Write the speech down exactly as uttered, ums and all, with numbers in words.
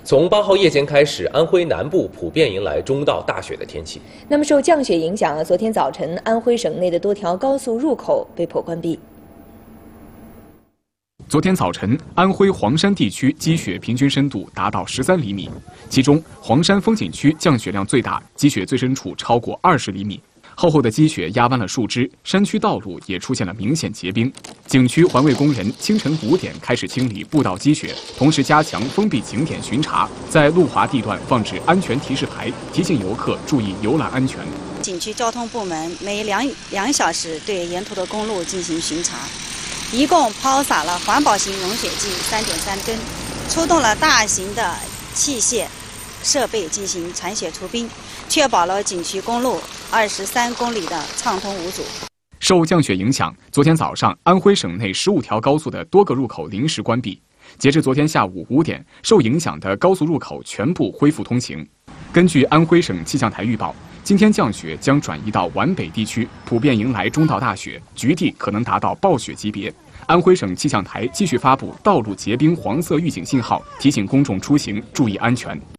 从八号夜间开始，安徽南部普遍迎来中到大雪的天气。 那么，受降雪影响啊，昨天早晨安徽省内的多条高速入口被迫关闭。 昨天早晨，安徽黄山地区积雪平均深度达到十三厘米，其中黄山风景区降雪量最大，积雪最深处超过二十厘米。厚厚的积雪压弯了树枝，山区道路也出现了明显结冰。景区环卫工人清晨五点开始清理步道积雪，同时加强封闭景点巡查，在路滑地段放置安全提示牌，提醒游客注意游览安全。 景区交通部门每两两小时对沿途的公路进行巡查。 一共抛洒了环保型融雪剂三点三吨，出动了大型的器械、设备进行铲雪除冰，确保了景区公路二十三公里的畅通无阻。 受降雪影响，昨天早上安徽省内十五条高速的多个入口临时关闭。截至昨天下午五点，受影响的高速入口全部恢复通行。根据安徽省气象台预报， 今天降雪将转移到皖北地区，普遍迎来中到大雪，局地可能达到暴雪级别。安徽省气象台继续发布道路结冰黄色预警信号，提醒公众出行注意安全。